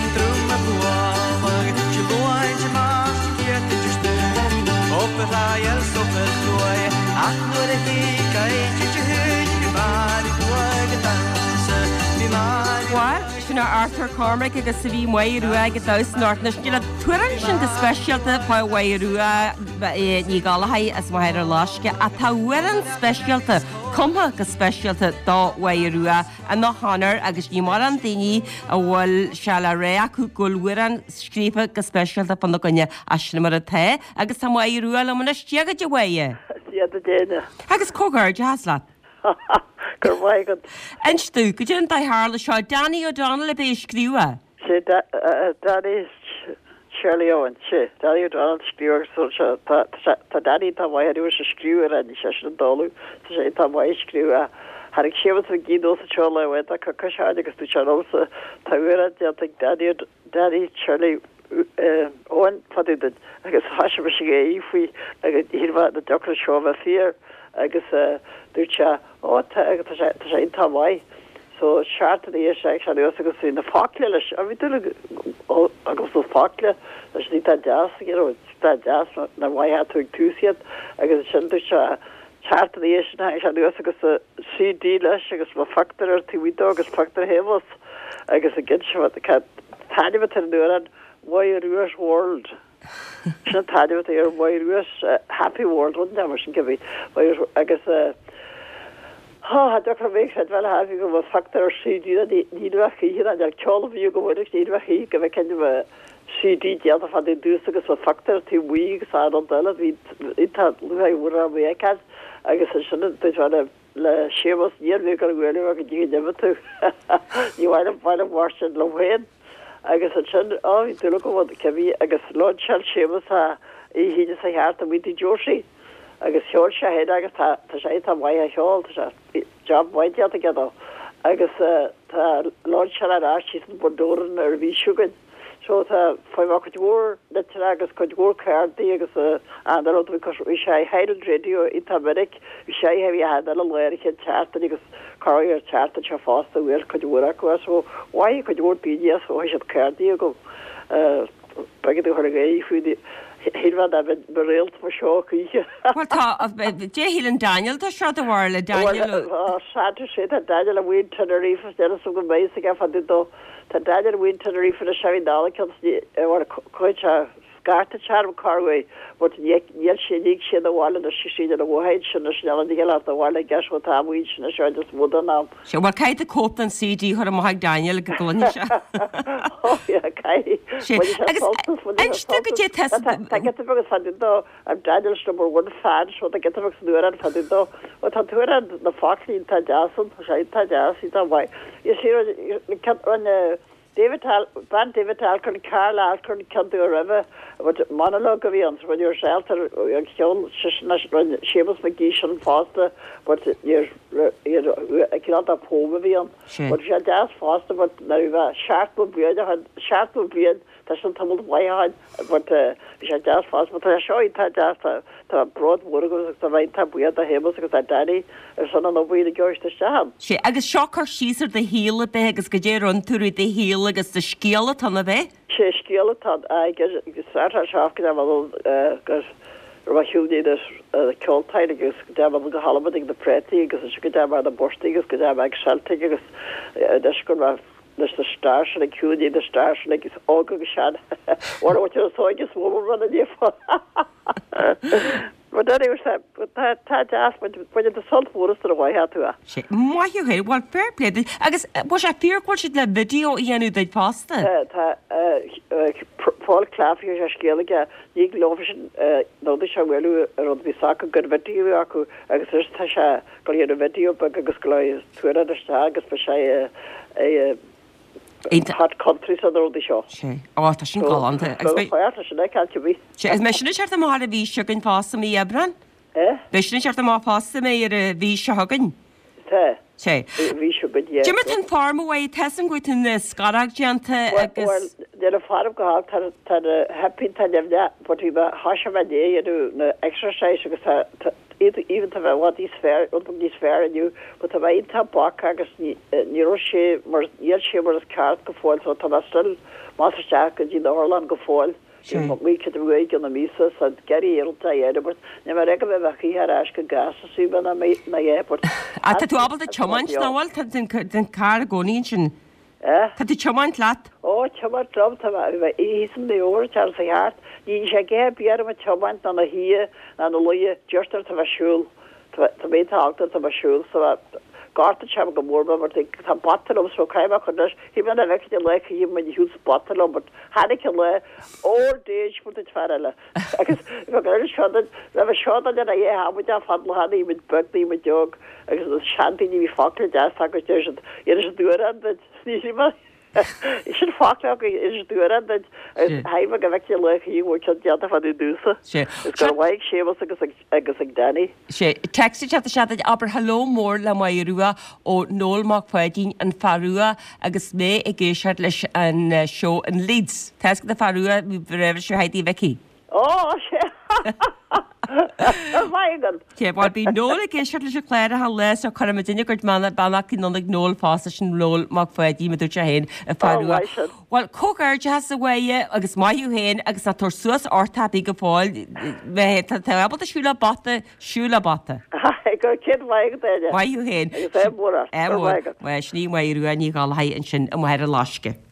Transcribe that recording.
drum a bhuamag Chiluain Jamas Kiet Justu Opa Rayel Sopa Doi Aknur a Hika Chichu Mari Doi Dansa Mimari What? Sinna Arthur Cormac agus sa bhí mhairú agus dos Northnas Gila tuaran sin de specialta pa mhairú ní galahaid as mair láisce a tá uan specialta cumha go specialta dá mhairú a nach hanar agus ní mar an daoine a bhfuil se le ré acu gulhuian scrífa go specialta pan gonne asna mar a the agus tá mhairú le muna stiagad de bhaie. Stiad a déine. Agus cógar jazla. Gur bhaigad. An stú go dún dá hála seo Danny O'Donnell le bé scríúa. Sé Danny Shirley Owen, sé Danny O'Donnell scríúar tá Danny tá mhaidú sa scríúar a ní sé an dóú tá sé tá mhaid scríúa. Har ik sémas a gídó sa tseola a a casáid agus tú seolsa tá uire deag Danny Shirley Owen fadúid agus hasise sé é faoi agus híha na docra seo a fír agus dúte agus sé intámhaid so seaartta é sé agus í na fácle leis a bhí agus ó fácle leis ní tá deas tá deas na bhaid tú ag túsiad agus sin tú se seaartta é agus CD leis agus má factar ar tíhídó agus factar hémas agus a gin se taineh an nuan Wairuas World. Sin taineh ar Wairuas Happy World an mar sin gibhí agus do mé well hafi go factor CD níhí an ag teolahí go bhfuidir níhí go bheith cenne CD dealta fan dús agus factor tí bhuiig sa an dela hí luúr a bhécad agus sinna le sémas níorhí go bhfuil a go dtí nefh tú ní bhhaile mar sin lehéin. Agus an sin hí tú go cehí agus lá se sémas a í híide sa heart a mí Joshi agus seir se héad agus tá sé tá mai a seáil se job maidiaad a gedá agus tá lá se ará sí an bordóran ar bhí siúgan so tá foiimá chuúór le agus chuúór cairdaí agus anrá sé heidir radio í Americ hí sé heh hadal a leiriche teartta agus choir teartta se fásta bhfuil chuúra go so bhaid chuúór bíine ó sé cairdaí go begadú chu a fuidir Híhá a bheit beréalt mar seo chuige. dé hílann Daniel tá seo a bhharla Daniel. Sáidir sé a Daniel a bhhain Tenerife de sú go mééis a fadó tá Daniel bhhain Tenerife a sedála chuid scarta charm carway but níl sé nig sé a bháile a si a bhhaid sin na dige a bháile gas támhaid sin se just bud an ná. Se bhar caiit a cóp an CD chu amhaid Daniel go glunne se. get fadó am Daniel number one fan so get nu an fadó tá tú na falín tá jasan sé tá jasí tá bhaid. Is sé David Alcorn Carl Alcorn canú a rive monolog a bhí ans when you're shelter ag ceol sémas McGee an fásta ag a póma bhí an sé deas fásta na bh seaartú blian tá sin tamil bhaáin hí sé deas fásta tá seo tá deas tá brod mórgus tá bhain tá buad a hémas agus a Danny ar san an bhhuiad a geirsta sean. sé agus seochar síar de héla be agus go dé an túú de héla agus de scéala tanna bheith? sé scéala tan agus seachcin gur hiúnéidir ceoltaid agus de go halamadig de préti agus go de a borsti agus go de ag selti agus gur leis de star a cúní de star agus ága go sean wat sógus mó run a défa. But anyway, tá deas buine de soltmóras a bhaid tú a. sé maithú héir bhil fairplay agus bu sé fearhil si le video íanú d pasta. Tá Paul Clafiú sé scéalaige ní glófisin nó se bhfuú ar bhí sac gur bhetíú acu agus tá se go héanú video agus go tuaire deiste agus be sé hard country a dro seo. sé tá sin gáanta is me sinna seart má a bhí segin pasta í ebran? Bes sinna seart má pasta mé ar a bhí se hagan? sé Jimmer tan farmhha tesan go in scaragéanta agus de a farm go tá happy tan nefne, but hí hasise dé na exercise agus even to what these fair and you, but I ain't a back agus Niroshe mar as card go foil, so still Master Jack and the Orland go foil. We could wait on the Misas and Gary Edward. Never recommend a here ask a gas to see when I made my airport. At the double the Chomans now, then car going. Had the Chomant lat? Oh, Chomant dropped him. He's in the orange as a heart. You should get beer with Chomant on a here and a lawyer just out of a shul to be talked out of a shul. So Garta Cham go more, but the bottle of so kind of condition. He went a lecture like him when you use bottle, but had a killer all days for the Farrella. Because if a girl shot it, there was shot that I have with that fun honey with birthday with jog. Because the shanty be fucked jazz acquisition. You should do it and that. You should fuck up. You should do it and that. I will give you like you which the other for the do so. It's got a white shave as a Danny. She texted at the chat that aber hello more la Mairua o Noel Macfadin and Farua agus me a geishartlish and show in Leeds. Task the Farua we forever sure Heidi Vicky. Oh shit. Yeah, but be Noel a geishartlish Clara ha less or Caramadina good man that Balak in the Noel Fashion Noel Macfadin with your hand a Farua. Well, Coker just away agus Mayu hen agus a torsus or tapping a fall. We had to tell about the Shula Bata. I got kid like that. Why you hen? Well, Well, she knew where you were and you got high and shin and we had a lashke.